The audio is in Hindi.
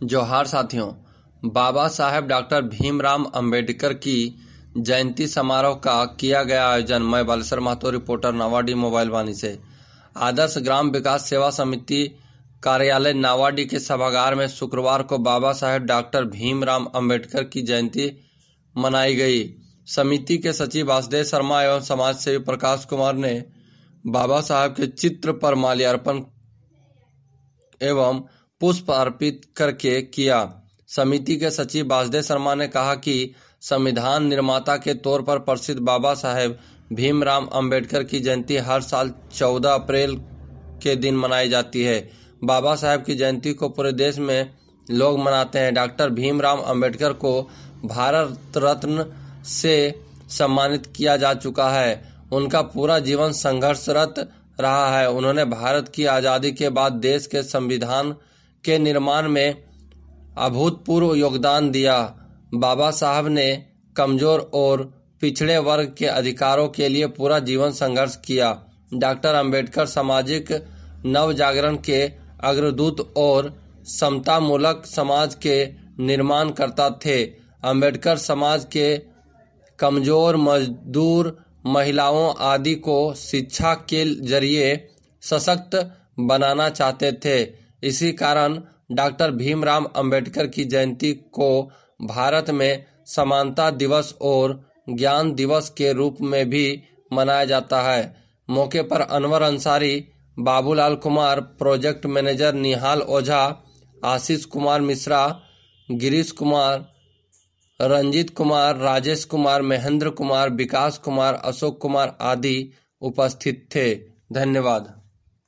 जोहार साथियों। बाबा साहेब डॉक्टर भीमराव अंबेडकर की जयंती समारोह का किया गया आयोजन। मैं बालेश्वर महतो, रिपोर्टर, नावाडी मोबाइल वाणी से। आदर्श ग्राम विकास सेवा समिति कार्यालय नावाडी के सभागार में शुक्रवार को बाबा साहेब डॉक्टर भीमराव अंबेडकर की जयंती मनाई गई। समिति के सचिव वासुदेव शर्मा एवं समाज सेवी प्रकाश कुमार ने बाबा साहेब के चित्र पर माल्यार्पण एवं पुष्प अर्पित करके किया। समिति के सचिव वासुदेव शर्मा ने कहा कि संविधान निर्माता के तौर पर प्रसिद्ध बाबा साहेब भीमराव अंबेडकर की जयंती हर साल 14 अप्रैल के दिन मनाई जाती है। बाबा साहेब की जयंती को पूरे देश में लोग मनाते हैं। डॉक्टर भीमराव अंबेडकर को भारत रत्न से सम्मानित किया जा चुका है। उनका पूरा जीवन संघर्षरत रहा है। उन्होंने भारत की आज़ादी के बाद देश के संविधान के निर्माण में अभूतपूर्व योगदान दिया। बाबा साहब ने कमजोर और पिछड़े वर्ग के अधिकारों के लिए पूरा जीवन संघर्ष किया। डॉक्टर अंबेडकर सामाजिक नवजागरण के अग्रदूत और समतामूलक समाज के निर्माणकर्ता थे। अंबेडकर समाज के कमजोर, मजदूर, महिलाओं आदि को शिक्षा के जरिए सशक्त बनाना चाहते थे। इसी कारण डॉक्टर भीमराव अंबेडकर की जयंती को भारत में समानता दिवस और ज्ञान दिवस के रूप में भी मनाया जाता है। मौके पर अनवर अंसारी, बाबूलाल कुमार, प्रोजेक्ट मैनेजर निहाल ओझा, आशीष कुमार मिश्रा, गिरीश कुमार, रंजीत कुमार, राजेश कुमार, महेंद्र कुमार, विकास कुमार, अशोक कुमार आदि उपस्थित थे। धन्यवाद।